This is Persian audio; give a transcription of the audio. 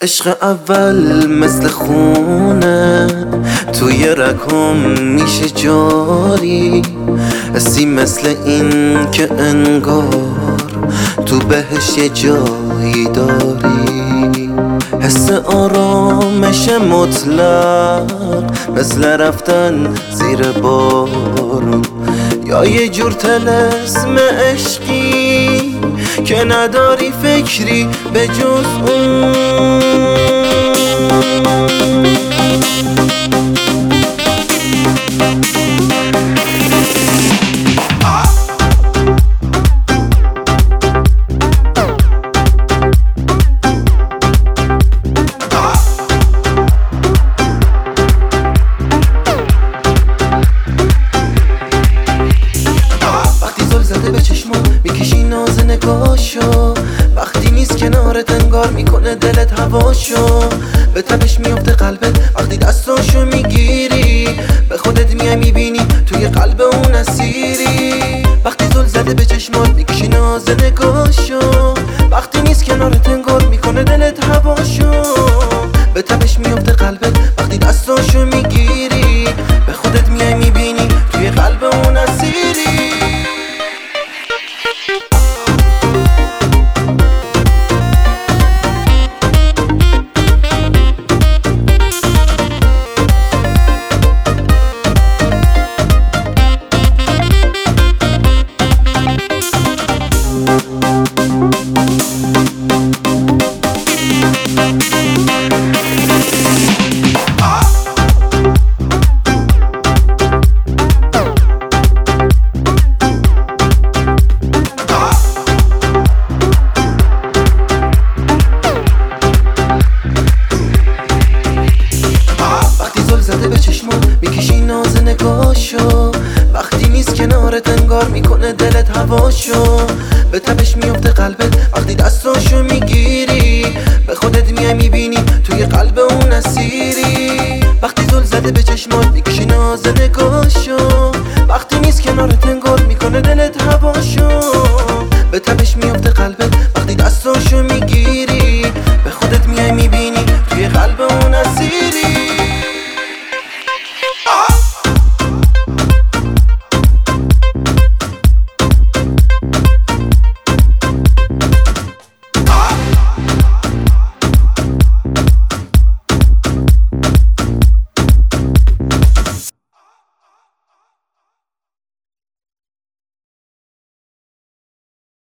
عشق اول مثل خونه توی رگم میشه جاری، حسی مثل این که انگار تو بهش یه جایی داری، حس آرامش مطلق مثل رفتن زیر بارون، یا یه جور طلسم عشقی که نداری فکری به جز اون. به چشما میکشی ناز نگاهشو، وقتی نیست کنارت انگار میکنه دلت هواشو، به تبش میفته قلبت وقتی دستاشو میگیری، به خودت میای میبینی توی قلب اون اسیری. وقتی زل زده به چشمات میکشی ناز نگاهشو، وقتی نیست کنارت انگار میکنه دلت هواشو، به تبش میفته قلبت وقتی دستاشو میگیری، به خودت میای میبینی توی قلب اون اسیری. به چشمات میکشی ناز نگاهشو، وقتی نیست کنارت انگار میکنه دلت هواشو، به تبش میفته قلبت وقتی دستاشو میگیری، به خودت میای میبینی توی قلب اون اسیری. وقتی زل زده به چشمات میکشی ناز نگاهشو،